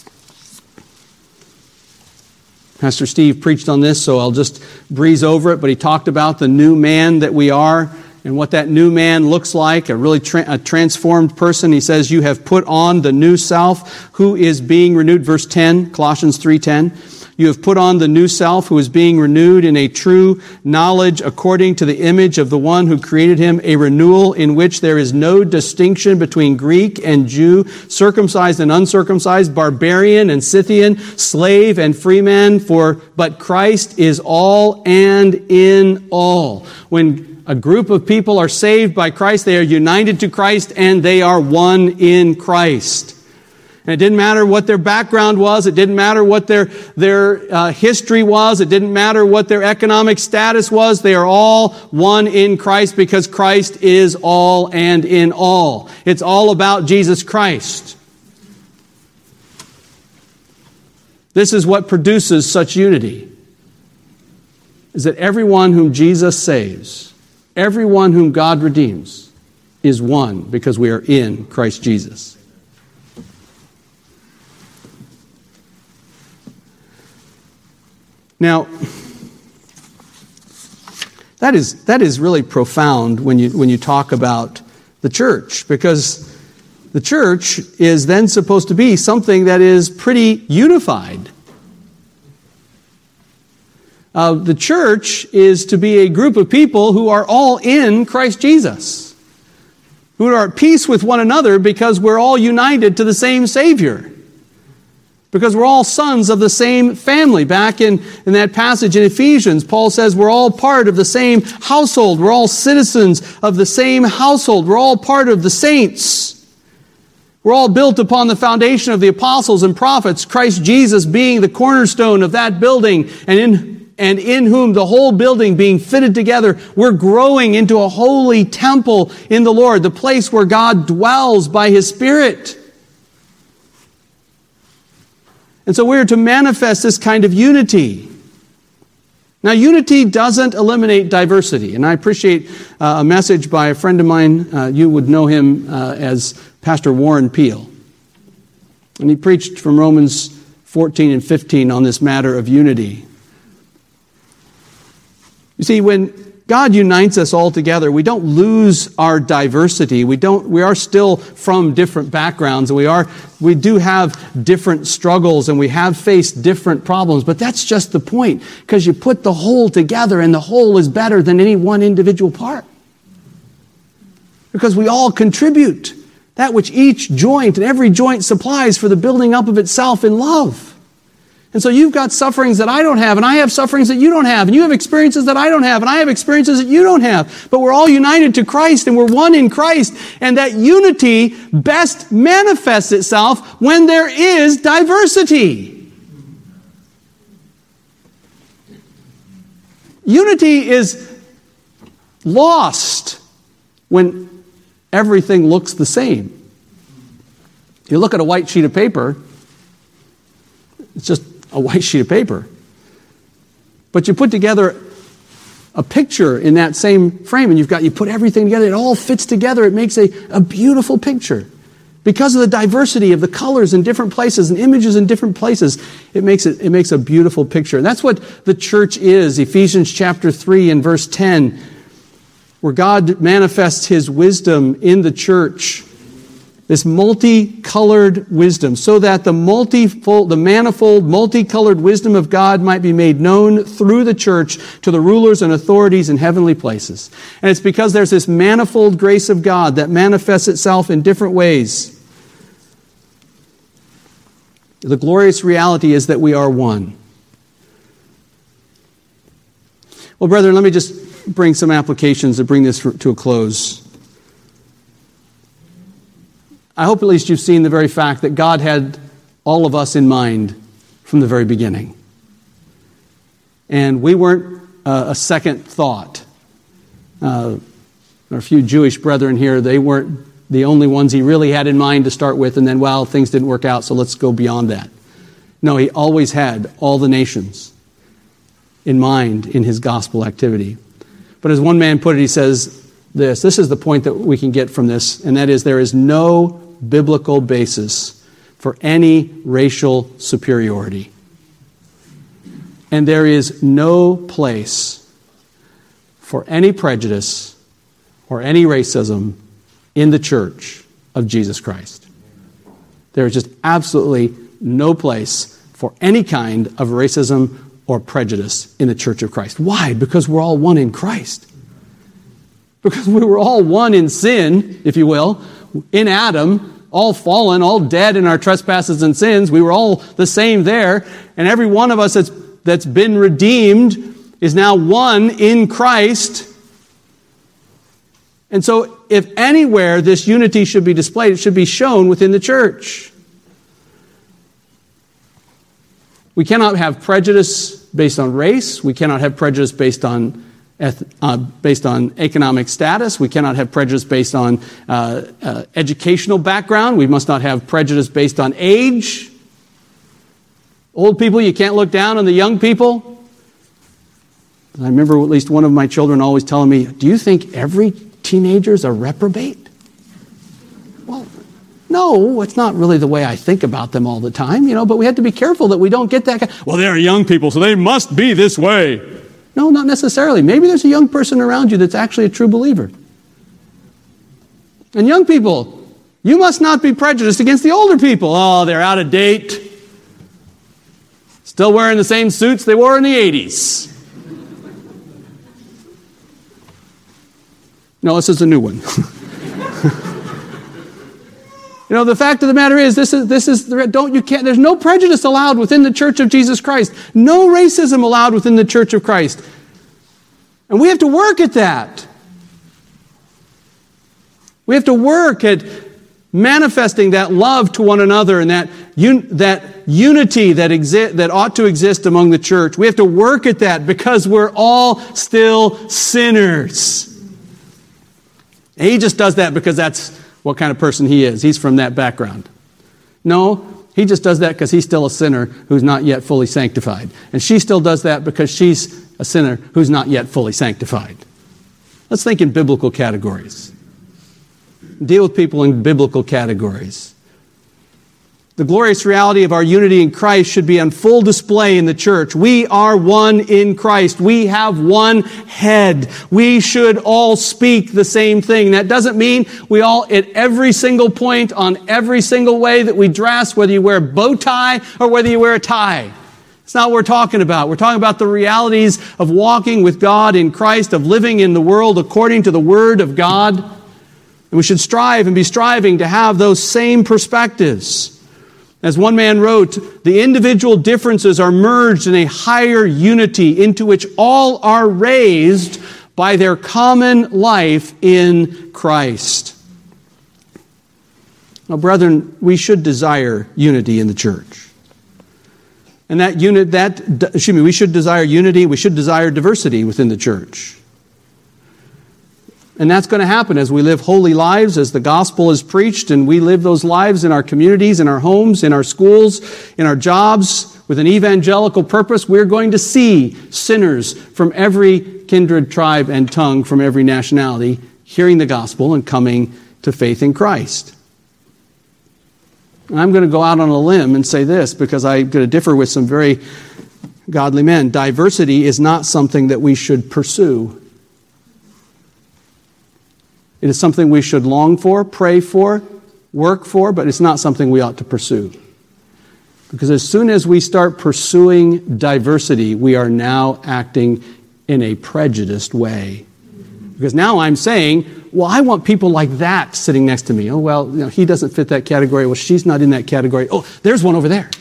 Pastor Steve preached on this, so I'll just breeze over it, but he talked about the new man that we are and what that new man looks like, a really transformed person. He says, you have put on the new self who is being renewed. Verse 10, Colossians 3:10. You have put on the new self who is being renewed in a true knowledge according to the image of the one who created him, a renewal in which there is no distinction between Greek and Jew, circumcised and uncircumcised, barbarian and Scythian, slave and free man, but Christ is all and in all. When a group of people are saved by Christ, they are united to Christ, and they are one in Christ. And it didn't matter what their background was. It didn't matter what their history was. It didn't matter what their economic status was. They are all one in Christ because Christ is all and in all. It's all about Jesus Christ. This is what produces such unity, is that everyone whom Jesus saves, everyone whom God redeems, is one because we are in Christ Jesus. Now, that is really profound when you talk about the church, because the church is then supposed to be something that is pretty unified. The church is to be a group of people who are all in Christ Jesus, who are at peace with one another because we're all united to the same Savior. Because we're all sons of the same family. Back in that passage in Ephesians, Paul says we're all part of the same household. We're all citizens of the same household. We're all part of the saints. We're all built upon the foundation of the apostles and prophets, Christ Jesus being the cornerstone of that building, and in whom the whole building being fitted together, we're growing into a holy temple in the Lord, the place where God dwells by His Spirit. And so we're to manifest this kind of unity. Now, unity doesn't eliminate diversity. And I appreciate a message by a friend of mine. You would know him as Pastor Warren Peel. And he preached from Romans 14 and 15 on this matter of unity. You see, when God unites us all together, we don't lose our diversity. We are still from different backgrounds, and we do have different struggles, and we have faced different problems. But that's just the point, because you put the whole together, and the whole is better than any one individual part. Because we all contribute that which each joint and every joint supplies for the building up of itself in love. And so you've got sufferings that I don't have, and I have sufferings that you don't have, and you have experiences that I don't have, and I have experiences that you don't have. But we're all united to Christ, and we're one in Christ. And that unity best manifests itself when there is diversity. Unity is lost when everything looks the same. You look at a white sheet of paper, it's just a white sheet of paper. But you put together a picture in that same frame, and you put everything together, it all fits together, it makes a beautiful picture. Because of the diversity of the colors in different places and images in different places, it makes a beautiful picture. And that's what the church is. Ephesians chapter 3 and verse 10, where God manifests His wisdom in the church this multicolored wisdom, so that the manifold, multicolored wisdom of God might be made known through the church to the rulers and authorities in heavenly places. And it's because there's this manifold grace of God that manifests itself in different ways. The glorious reality is that we are one. Well, brethren, let me just bring some applications to bring this to a close. I hope at least you've seen the very fact that God had all of us in mind from the very beginning. And we weren't a second thought. There are a few Jewish brethren here. They weren't the only ones he really had in mind to start with, and then, well, things didn't work out, so let's go beyond that. No, he always had all the nations in mind in his gospel activity. But as one man put it, he says this is the point that we can get from this, and that is there is no biblical basis for any racial superiority. And there is no place for any prejudice or any racism in the church of Jesus Christ. There is just absolutely no place for any kind of racism or prejudice in the church of Christ. Why? Because we're all one in Christ. Because we were all one in sin, if you will, in Adam, all fallen, all dead in our trespasses and sins. We were all the same there. And every one of us that's been redeemed is now one in Christ. And so if anywhere this unity should be displayed, it should be shown within the church. We cannot have prejudice based on race. We cannot have prejudice based on economic status. We cannot have prejudice based on educational background. We must not have prejudice based on age. Old people, you can't look down on the young people. I remember at least one of my children always telling me, "Do you think every teenager's a reprobate?" Well, no, it's not really the way I think about them all the time, but we have to be careful that we don't get that well, they're young people, so they must be this way. No, not necessarily. Maybe there's a young person around you that's actually a true believer. And young people, you must not be prejudiced against the older people. Oh, they're out of date. Still wearing the same suits they wore in the 80s. No, this is a new one. The fact of the matter is, there's no prejudice allowed within the Church of Jesus Christ. No racism allowed within the Church of Christ. And we have to work at that. We have to work at manifesting that love to one another and that unity that ought to exist among the church. We have to work at that because we're all still sinners. And he just does that because that's what kind of person he is. He's from that background. No, he just does that because he's still a sinner who's not yet fully sanctified. And she still does that because she's a sinner who's not yet fully sanctified. Let's think in biblical categories. Deal with people in biblical categories. The glorious reality of our unity in Christ should be on full display in the church. We are one in Christ. We have one head. We should all speak the same thing. That doesn't mean we all, at every single point, on every single way that we dress, whether you wear a bow tie or whether you wear a tie. It's not what we're talking about. We're talking about the realities of walking with God in Christ, of living in the world according to the Word of God. And we should strive and be striving to have those same perspectives. As one man wrote, the individual differences are merged in a higher unity into which all are raised by their common life in Christ. Now, brethren, we should desire unity in the church. And we should desire unity, we should desire diversity within the church. And that's going to happen as we live holy lives, as the gospel is preached, and we live those lives in our communities, in our homes, in our schools, in our jobs, with an evangelical purpose. We're going to see sinners from every kindred, tribe, and tongue, from every nationality, hearing the gospel and coming to faith in Christ. And I'm going to go out on a limb and say this, because I'm going to differ with some very godly men. Diversity is not something that we should pursue. It is something we should long for, pray for, work for, but it's not something we ought to pursue. Because as soon as we start pursuing diversity, we are now acting in a prejudiced way. Because now I'm saying, well, I want people like that sitting next to me. Oh, well, he doesn't fit that category. Well, she's not in that category. Oh, there's one over there.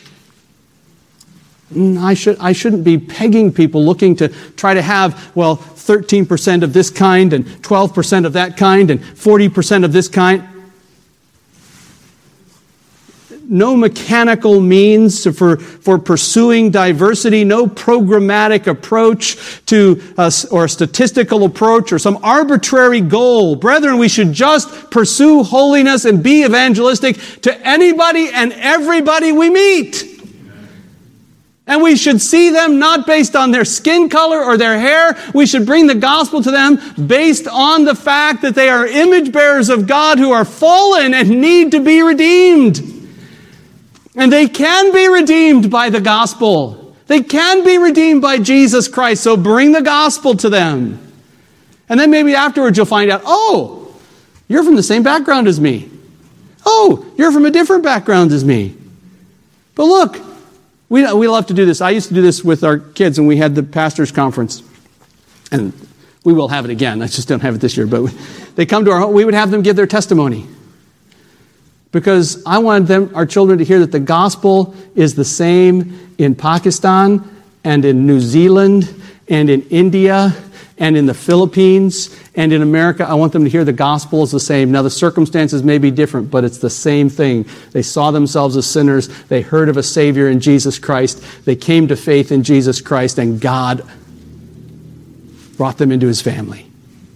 I shouldn't be pegging people looking to try to have, 13% of this kind and 12% of that kind and 40% of this kind. No mechanical means for pursuing diversity, no programmatic approach to or a statistical approach or some arbitrary goal. Brethren, we should just pursue holiness and be evangelistic to anybody and everybody we meet. And we should see them not based on their skin color or their hair. We should bring the gospel to them based on the fact that they are image bearers of God who are fallen and need to be redeemed. And they can be redeemed by the gospel. They can be redeemed by Jesus Christ. So bring the gospel to them. And then maybe afterwards you'll find out, oh, you're from the same background as me. Oh, you're from a different background as me. But look, we love to do this. I used to do this with our kids when we had the pastor's conference. And we will have it again. I just don't have it this year. But they come to our home. We would have them give their testimony. Because I wanted our children to hear that the gospel is the same in Pakistan and in New Zealand and in India and in the Philippines and in America. I want them to hear the gospel is the same. Now the circumstances may be different, but it's the same thing. They saw themselves as sinners. They heard of a Savior in Jesus Christ. They came to faith in Jesus Christ, and God brought them into His family.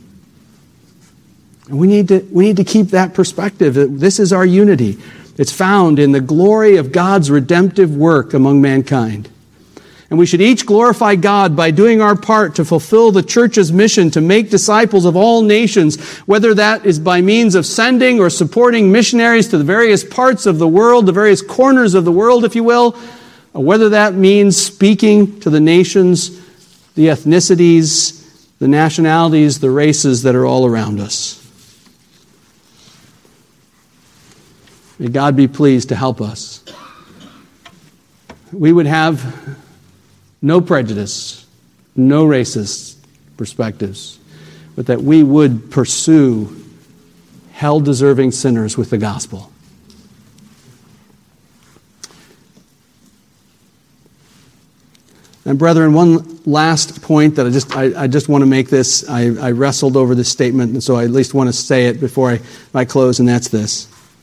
And we need to keep that perspective. This is our unity. It's found in the glory of God's redemptive work among mankind. And we should each glorify God by doing our part to fulfill the church's mission to make disciples of all nations, whether that is by means of sending or supporting missionaries to the various parts of the world, the various corners of the world, if you will, or whether that means speaking to the nations, the ethnicities, the nationalities, the races that are all around us. May God be pleased to help us. We would have no prejudice, no racist perspectives, but that we would pursue hell-deserving sinners with the gospel. And brethren, one last point that I just want to make this. I wrestled over this statement, and so I at least want to say it before I close, and that's this.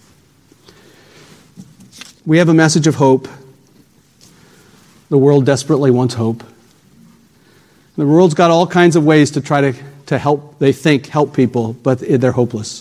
We have a message of hope. The world desperately wants hope. The world's got all kinds of ways to try to help, they think, help people, but they're hopeless.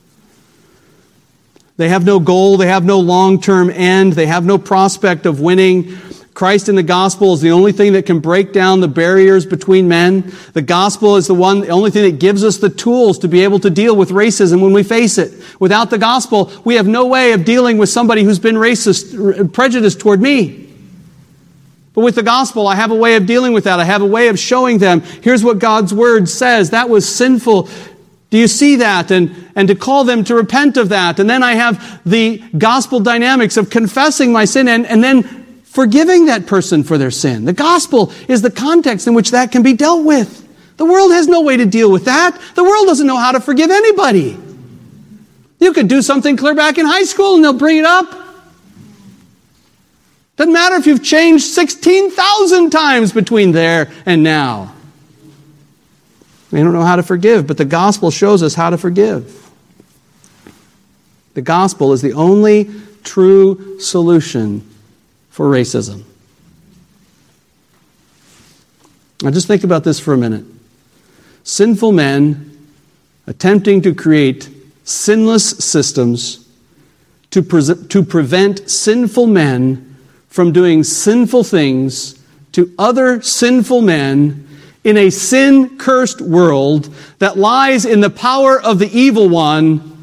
They have no goal. They have no long-term end. They have no prospect of winning. Christ in the gospel is the only thing that can break down the barriers between men. The gospel is the only thing that gives us the tools to be able to deal with racism when we face it. Without the gospel, we have no way of dealing with somebody who's been racist, prejudiced toward me. But with the gospel, I have a way of dealing with that. I have a way of showing them, here's what God's word says. That was sinful. Do you see that? And to call them to repent of that. And then I have the gospel dynamics of confessing my sin and then forgiving that person for their sin. The gospel is the context in which that can be dealt with. The world has no way to deal with that. The world doesn't know how to forgive anybody. You could do something clear back in high school and they'll bring it up. Doesn't matter if you've changed 16,000 times between there and now. They don't know how to forgive, but the gospel shows us how to forgive. The gospel is the only true solution for racism. Now just think about this for a minute. Sinful men attempting to create sinless systems to prevent sinful men from doing sinful things to other sinful men in a sin-cursed world that lies in the power of the evil one.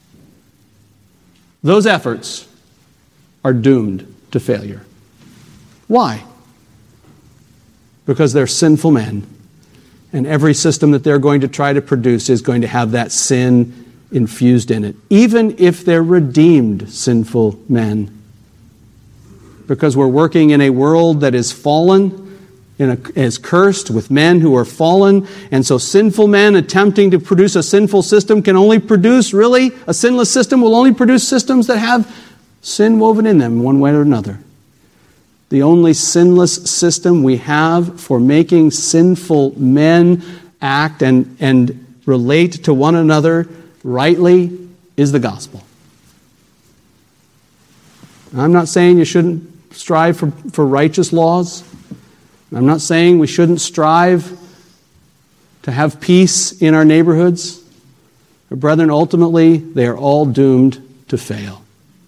Those efforts are doomed to failure. Why? Because they're sinful men, and every system that they're going to try to produce is going to have that sin infused in it, even if they're redeemed sinful men. Because we're working in a world that is fallen, is cursed with men who are fallen, and so sinful men attempting to produce a sinful system can only produce, really, a sinless system will only produce systems that have sin woven in them one way or another. The only sinless system we have for making sinful men act and relate to one another rightly is the gospel. I'm not saying you shouldn't strive for righteous laws. I'm not saying we shouldn't strive to have peace in our neighborhoods. But brethren, ultimately, they are all doomed to fail.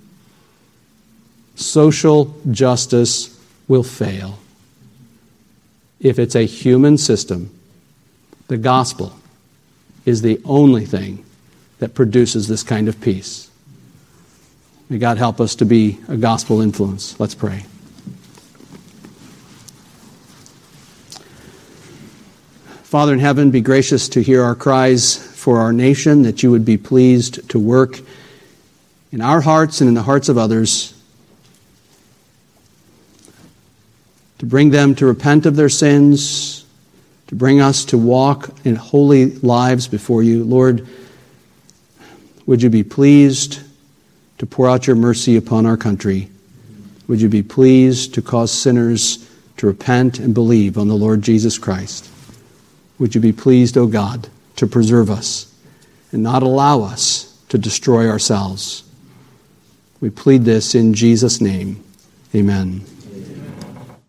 Social justice will fail. If it's a human system, the gospel is the only thing that produces this kind of peace. May God help us to be a gospel influence. Let's pray. Father in heaven, be gracious to hear our cries for our nation, that you would be pleased to work in our hearts and in the hearts of others, to bring them to repent of their sins, to bring us to walk in holy lives before you. Lord, would you be pleased to pour out your mercy upon our country? Would you be pleased to cause sinners to repent and believe on the Lord Jesus Christ? Would you be pleased, O God, to preserve us and not allow us to destroy ourselves? We plead this in Jesus' name. Amen.